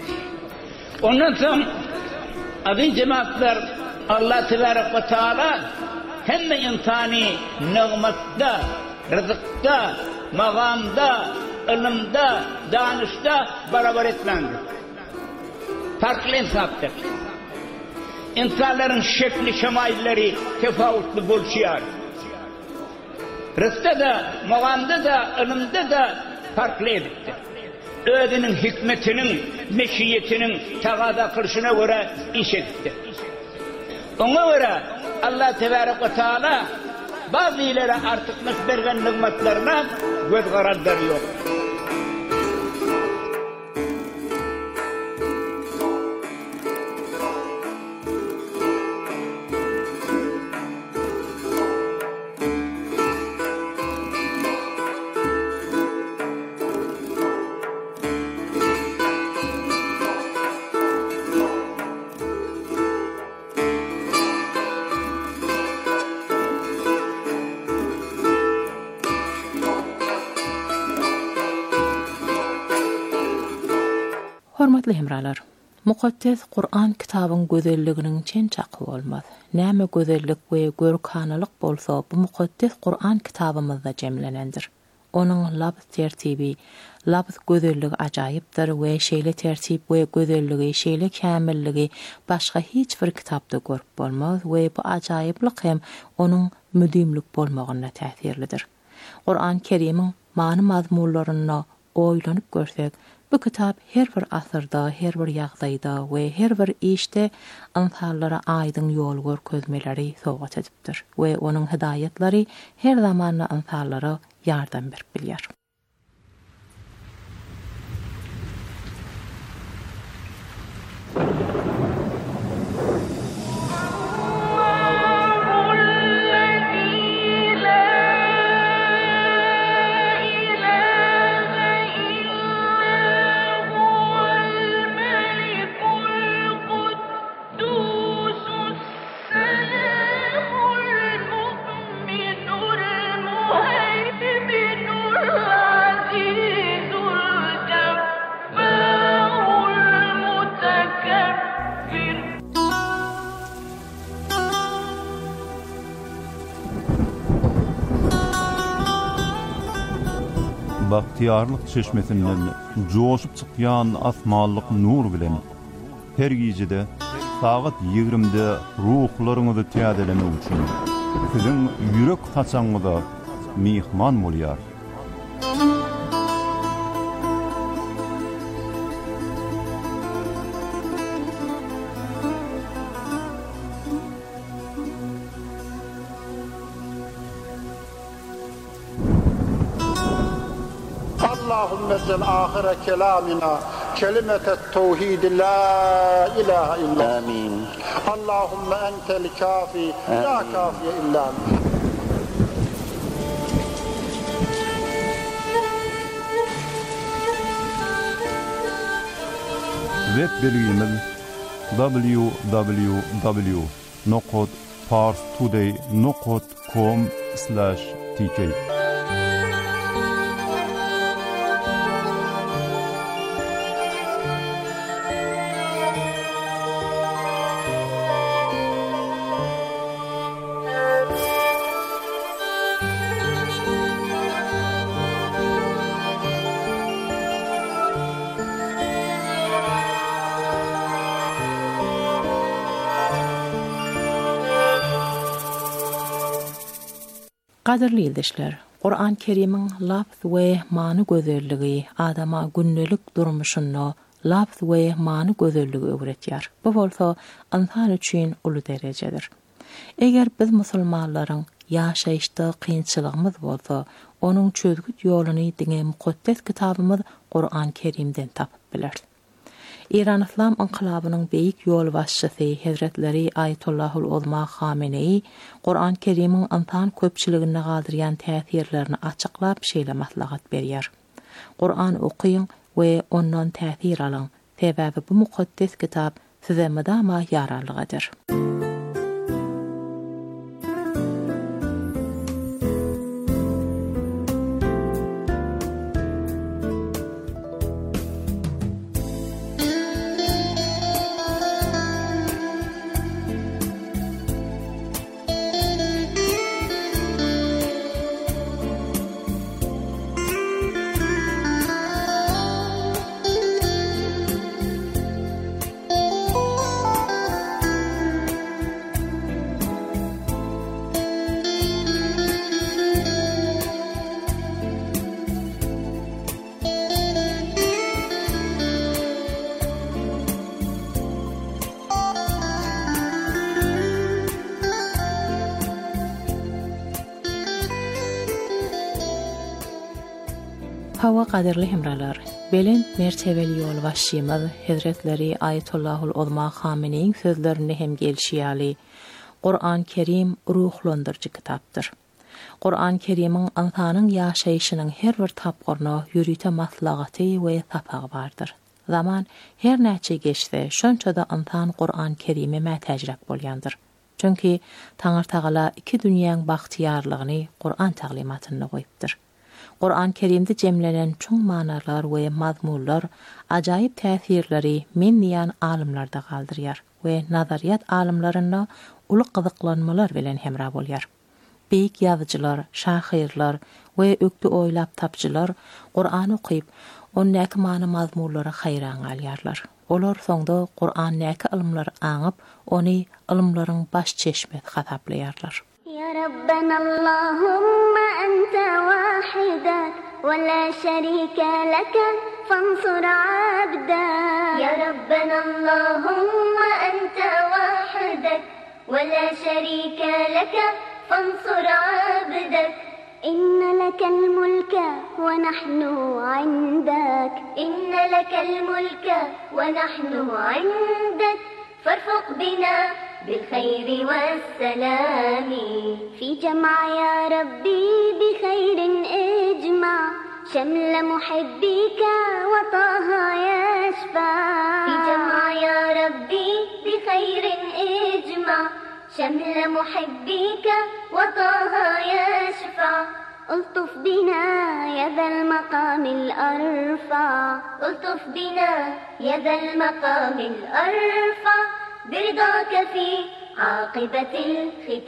Ondan sonra aziz cemaatler Allah Tebarek ve Teala hemme insani nimette, rızıkta, magamda, ilimda, danışta beraber etmendir. Farklı insaptır. İnsanların şekli şemailleri tefavutlu buluşuyor. Rızkta da, magamda da, ilimde de farklı ediptir. Ödünün hikmetinin, meşiyetinin tagada kırışına göre iş ediptir. Ona göre Allah Tebarek ve Teala bazıları artık nesbergen nimetlerine göz kararları yok. Hormatly hemralar, mukaddes Qur'an kitabın gözelliginiň çen çaky bolmaz. Näme gözellik we görkanalyk bolsa, bu mukaddes Qur'an kitabymyzda jemlenendir. Onuň lafz tertibi, lafz gözelligi ajaýypdyr we şeýle tertip we gözelligi, şeýle kämilligi başga hiç bir kitapda görüp bolmaz we bu ajaýyplyk hem onuň müdimlik bolmagyna täsirlidir. Qur'an-ı Kerim'iň many mazmunlaryna oýlanyp görsek, bu kitap her bir asırda, her bir ýagdaýda we her bir işde insanlara aýdyň ýol görkezmeleri sogat edipdir we onuň hidayetlary her zaman insanlara ýardam berip bilýär. bahtiyarlyk çeşmesinden joşup çykýan asmanlyk nur bilen her gecede saat yigrimde ruhlaryňyzy täzelemek üçin siziň ýürek haçaňyda mihman bolýar. اللهم اجعل آخر كلامنا كلمة التوحيد لا إله إلا أنت. آمين. اللهم أنت الكافي لا كافي إلا أنت. Web belgimiz w w w nokta parstoday nokta com slash t k. Qadirli ildişler, Qur'an Kerim'in lafz we many gözelligi adama günnelik durmuşyny lafz we many gözelligi öwretýär. Bu bolsa insan üçin uly derejedir. Eger biz musulmanlaryň ýaşaýyşda kynçylygymyz bolsa, onuň çözgüt ýoluny diňe mukaddes kitabymyz Qur'an Kerimden tapyp biler. İran İslam inqilabynyň beýik ýol başçysy Hazretleri Ayatullahul Uzma Khamenei Qur'an Kerim'in insan köpçiligine galdyrýan täsirlerini açyklap şeýle maslahat berýär. Qur'an okuýun we ondan täsir alyň. Sebäbi bu mukaddes kitap size madama ýararlygydyr. Hawa qadirli hemralar, belen mertebeli ýol başçymyz Hazretleri Ayatullahul Uzma Khameneiň sözlerini hem gelşýäli. Qur'an Kerim ruhlandyrjy kitapdyr. Qur'an Kerim'in insanyň ýaşaýyşynyň her bir tapgyryna ýürüte maslahaty we sapagy bardyr. Zaman her näçe geçse, şonça-da insan Qur'an Kerim'e mätäjrak bolýandyr. Çünki Taňar Tagala iki dünýäň bagtyarlygyny Qur'an taglimatyna goýupdyr. Qur'an Kerim'de cemlenen çoň manalar we mazmunlar ajaýyp täsirleri men diýen alimlarda galdyrýar we nazariýat alimlaryna uly gyzyklanmalar bilen hemra bolýar. Beýik ýazyjylar, şahyrlar we ökdi oýlap tapjylar Qur'an okyp, onun näki many mazmunlara haýran galýarlar. Olar soňda Qur'an näki ilmler aňyp, ony ilmlaryň baş çeşmet hataplarlar. يا ربنا اللهم أنت واحدك ولا شريك لك فانصر عبدك يا ربنا اللهم أنت واحدك ولا شريك لك فانصر عبدك إن لك الملك ونحن عندك إن لك الملك ونحن عندك فارفق بنا بالخير والسلام في جمع يا ربي بخير اجمع شمل محبيك وطه يشفع في جمع يا ربي بخير اجمع شمل محبيك وطه يشفع الطف بنا يا ذا المقام الأرفع الطف بنا يا ذا المقام الأرفع برضاك في عاقبة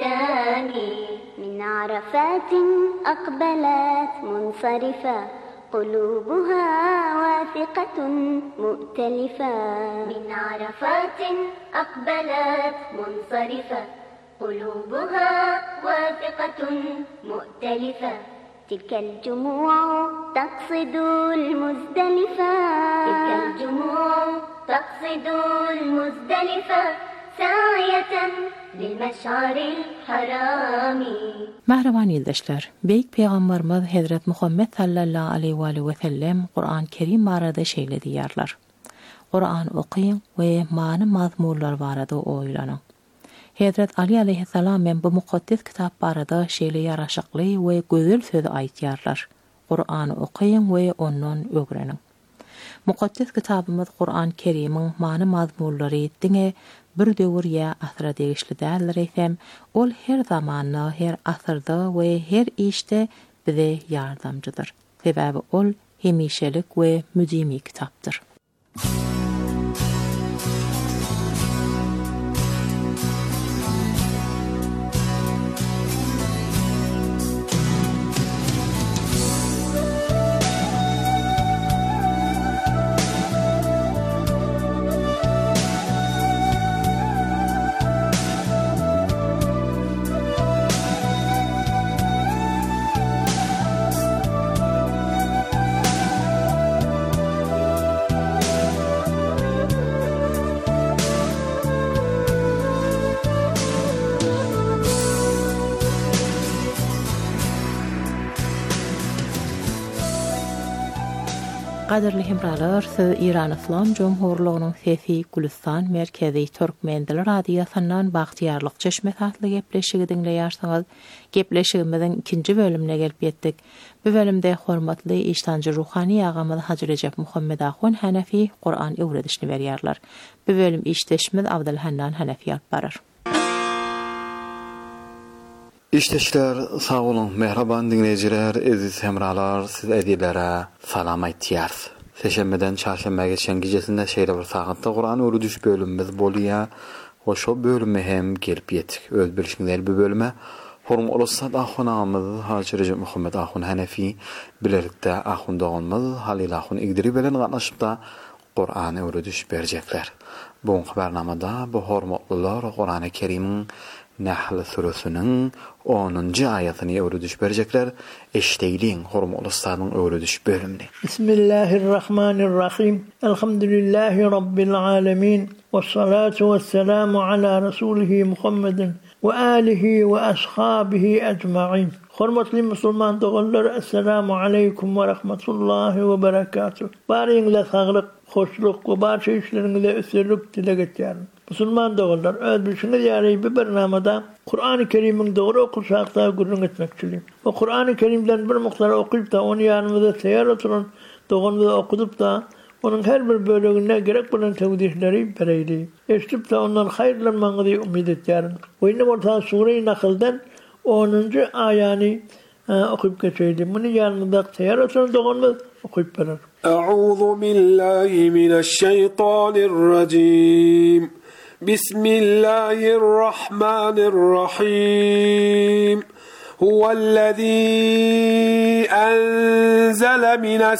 الختام من عرفات أقبلت منصرفة قلوبها واثقة مؤتلفة من عرفات أقبلت منصرفة قلوبها واثقة مؤتلفة تلك الجموع تقصد المزدلفة تلك الجموع تقصد المزدلفة ساعية للمشعر الحرامي. Mehreban ýyldaşlar, beýik peýgamberimiz Hazrat Muhammed sallallahu aleyhi we sellem Qur'an Kerim barada şeýle diýerler. Qur'an okuýun we many mazmunlar barada oýlanyň. Hazrat Ali aleyhissalam men bu mukaddes kitap barada şeýle ýaraşykly we gözel söz aýtýarlar. Qur'an okuýun we ondan öwreniň. Mukaddes kitabymyz Qur'an Kerimiň many mazmunlary diňe bir döwür ýa asra degişli däldir eýsem, ol her zamanda, her asyrda we her işte bize ýardamjydyr. Sebäbi ol hemişelik we müdimi kitapdyr. Qadirli hemralar, siz İran İslam Cumhurluğunyň Sesi Gülistan merkezi Türkmen dili radiosundan bagtyarlyk çeşme satly gepleşigi dinleýärsiňiz. Gepleşigimiziň ikinji bölümine gelip ýetdik. Bu bölümde hormatly iştanjy ruhani agamyz Hacı Recep Muhammed Ahun Hanefi Qur'an öwredişini berýärler. Bu bölüm işleşmez Abdulhannan Hanefi alyp barar. İşteşler, sağ olun, mehraban dinleyiciler, eziz hemralar, siz edilere salam aýtýar. Seşemeden çarşamba geçen gecesinde şeýle bir sagatda Qur'an öwrediş bölümimiz bolýar. Oşo bölüme hem gelip ýetdik. Öz bilişiňler bu bölüme Horum olsa da ahunamız Hacı Recep Muhammed Ahun Hanefi bilerikde ahun doğanmız Halil Ahun İgdiri bilen gatnaşypda Qur'an öwrediş berjekler. Bu habernamada bu hormatlylar Qur'an-ı Kerim'in Nahl surasının onuncu aýatyny öwrediş berjekler. Eşdeýliň hormatly ustanyň öwrediş bölümini. Bismillahirrahmanirrahim. Elhamdülillahi rabbil alamin. Vessalatu vesselamu ala rasulihi Muhammedin ve alihi ve ashabihi ecmaîn. Hormatly musulman doganlar, assalamu aleykum ve rahmetullahi ve berekatuh. Baryňyza saglyk, hoşluk we barça işleriňizde ösürlük dileg etýärim. Musulman doganlar, öz bilşiňiz ýaly bir bernamada Qur'an-ı Kerim'iň dogry okuşakda gurrun etmekçilim. O Qur'an-ı Kerim'den bir mukdar okuyup da onu ýanymyzda teýär oturan doganymyza okudup da onun her bir bölegine gerek bolan tewdihleri bereýdi. Eşdip da ondan haýrlanmagyny umyt etýärim. Oýna orta Sure-i Nahl'dan onuncu aýany okuyup geçeýdim. Muny ýanymyzda teýär oturan doganymyz okuyup berer. Euzu billahi mineşşeytanirracim. Bismillahirrahmanirrahim. Huvellezî enzele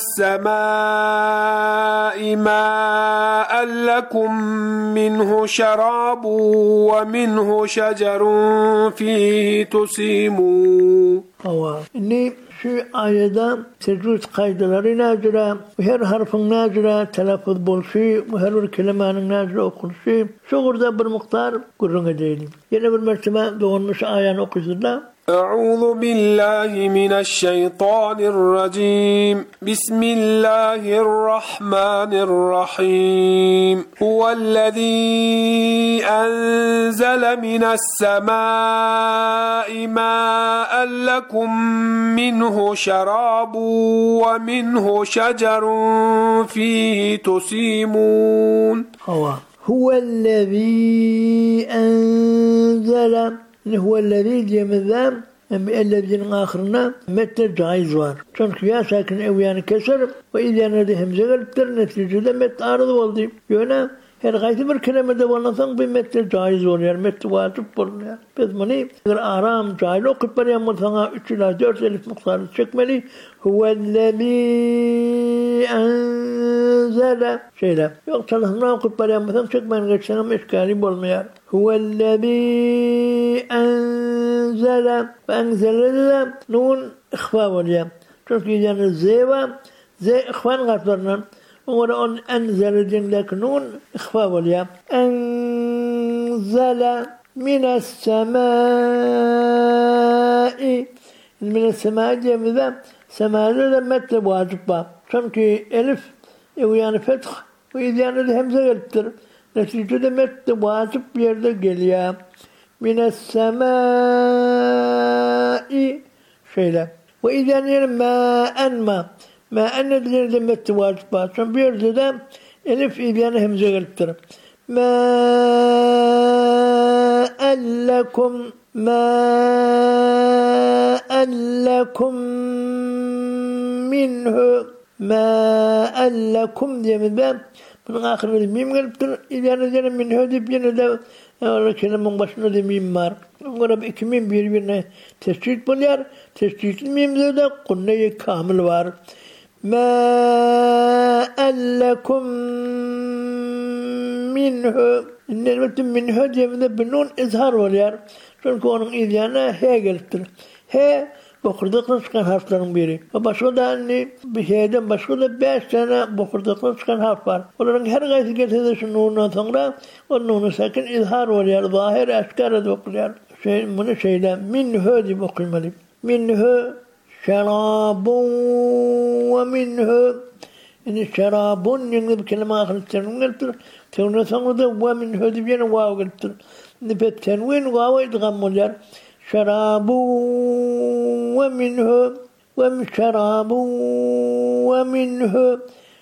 mine's-semâi mâ'en lekum minhu şerâbun ve minhu şecerun fîhî tusîmûn. Hava. Inni şu ayada tecrüt kaydaları nazire, her harfin nazire telaffuz bolşy, her bir kelimenin nazire okunşy. Şu gurda bir muktar gurrun edelim. Yine bir mertebe doğunmuş ayanı okuysunlar. أعوذ بالله من الشيطان الرجيم بسم الله الرحمن الرحيم هو الذي أنزل من السماء ماء لكم منه شراب ومنه شجر فيه تسيمون هو الذي أنزل هو الذي جمذام الذين آخرنا متر جائز var. Çünkü ya sakin ev yani keser ve idyanede hemze geliptir neticede met arız oldu. Yöne her gayti bir kelimede bolansan bir metre caiz oluyor, metre vacip oluyor. Biz mani bir aram caiz okup bariyam sana üç ila dört elif miktarı çekmeli. Huvellezî enzele şeyle. Yok çalışma okup bariyam sana çekmeyin geçsene meşgali olmuyor. Huvellezî enzele enzele nun ihfa oluyor. Çünkü yani zeva Z ihvan katlarından Ora on enzel cindeki nun ihfa oluyor. Enzele minas semai. Minas semai diyemizde semada da metle vacip var. Çünkü elif yani feth ve idyanı da hemze geliptir. Neticede metle vacip bir yerde geliyor. Minas semai şeyle. Ve idyanı yani ma'en ma. Ma enne dilerde metti vacip var. Çünkü bir yerde de elif idyanı hemze geliptir. Ma ellekum ma ellekum minhu ma ellekum diyemizde bunun ahirinde mim geliptir. İdyanı diyene minhu deyip yine de öyle kelimenin başında da mim var. Orada iki mim birbirine tescil buluyor. Tescil mimde de kunne-i kamil var. Ma ellekum minhu. İnnemetin minhu diyemede bunun izhar oluyor. Çünkü onun idyanı he geliptir. He, bokurdaktan çıkan harflerin biri. Başka da hani bir şeyden başka da beş tane bokurdaktan çıkan harf var. Onların her gaysi getirdiği şu nundan sonra o nunu sakin izhar oluyor. Zahir eşkar edip okuyor. Şey, bunu şeyle minhu diye okuymalı. Minhu şerabun ve minhu. Yani şerabun yani bir kelime ahir tenvin geliptir. Tenvin sonra da ve minhu diye bir vav geliptir. Nefet tenvin vava idgam oluyor. şerabun ve minhu ve şerabun ve minhu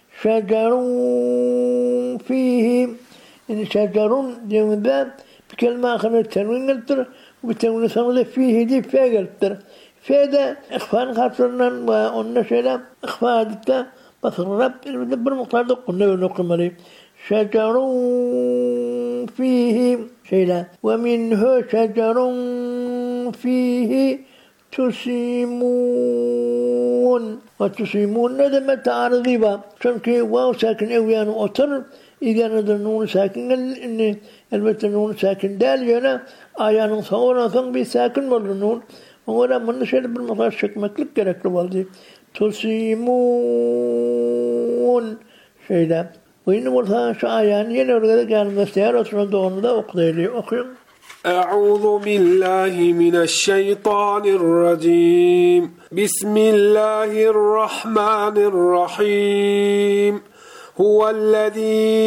şecerun fihi. Yani şecerun diye bir kelime ahir tenvin geliptir. Bu tenvin sonra da fihi diye fe geliptir. F'de ihfa'nın harflerinden ve onunla şeyle ihfa edip de basılarak bir miktarda kunne okumalı. Şecerun fihi şeyle ve minhu şecerun fihi tusimun. Ve tusimun ne demek taarızi var? Çünkü vav sakin evyanı oturur. İdyanı da nun sakin elbette nun sakin değil yöne ayağının sonra bir sakin olur nun. Ona bunu şöyle bir miktar çekmeklik gerekli oldu. Tusimun şeyle. Bu yine burada şu ayağını yine orada gelmesi yer oturan doğumda okuyabiliyor. Okuyun. أعوذ بالله من الشيطان الرجيم بسم الله الرحمن الرحيم هو الذي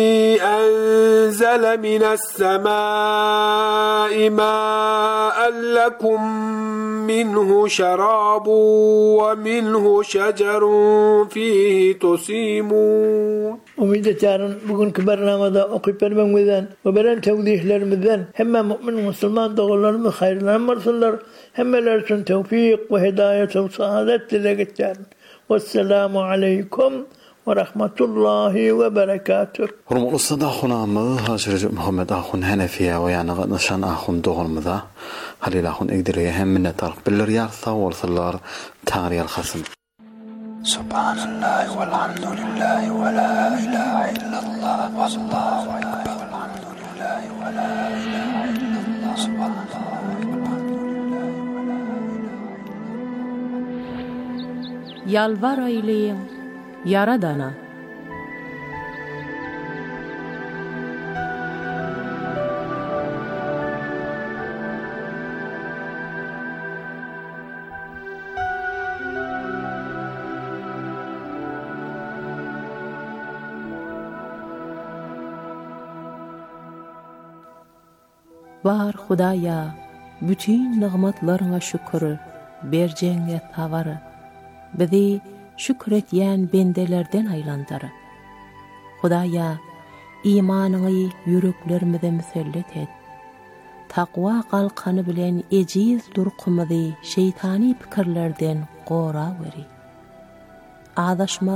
أنزل من السماء ماء لكم منه شراب ومنه شجر فيه تسيمون. Umide yarın bugünkü barnamada okuyup vermemizden ve veren tevdihlerimizden hem mümin Müslüman doğrularımız hayırlar varsınlar. Hemmeler için tevfik ve hidayet ve saadet dile getirin. Vesselamu aleyküm ve rahmetullahi ve berekatuh. Hormatly ustad ahunamy Hazrat Muhammed ahun Hanefiye ve yani nişan ahun doğrumda Halil ahun egdiriye hem minnettarlık bildir yarsa olsalar tarih al-Hasım. Subhanallah velhamdülillah ve la ilahe illallah ve Allahu ekber velhamdülillah ve la ilahe illallah subhanallah. Yalvar eyleyin Yaradana. Var Hudaya, bütün nimetlerine şükür, berceğine tavarı, bizi şükretyen bendelerden aylandırı. Hudaya, imanını yüreklerimize müsellet et. Takva kalkanı bilen eciz durkumızı şeytani fikirlerden qora veri. Adaşmak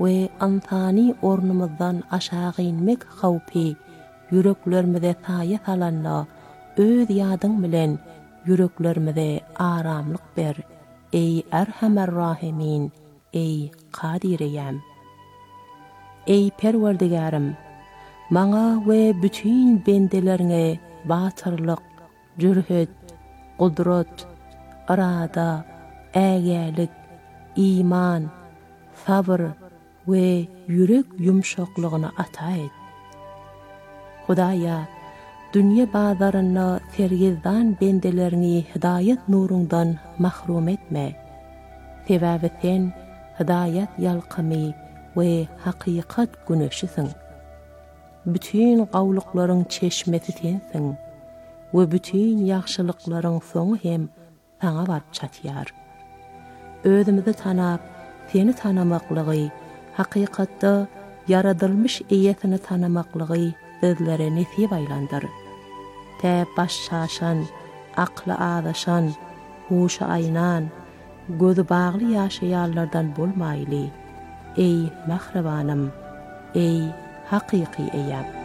we antani ornumuzdan aşağı inmek hawpi yüreklerimize tayet alanla öz yadın bilen yüreklerimize aramlık ber. Ey Erhamer Rahimin, ey Kadireyem. Ey Perverdigarim, maňa we bütün bendelerine batırlyk, jürhet, gudrat, arada, ägälik, iman, sabr we yürek yumşaklygyny ata et. Hudaýa, dünýä bazaryna sergizdan bendelerini hidayet nurundan mahrum etme. Sebäbi sen hidayet ýalkymy we hakykat güneşisiň. Bütün gawlyklaryň çeşmeti sensiň we bütün ýagşylyklaryň soňy hem saňa baryp çatýar. Özümizi tanap, seni tanamaklygy, hakykatda yaradylmış eýetini tanamaklygy bizlere nesip aýlandyr. Tä baş şaşan, akly adaşan, huşa aýnan, gözü bagly ýaşaýarlardan bolmaýly. Ey mahrabanym, ey hakyky eýem.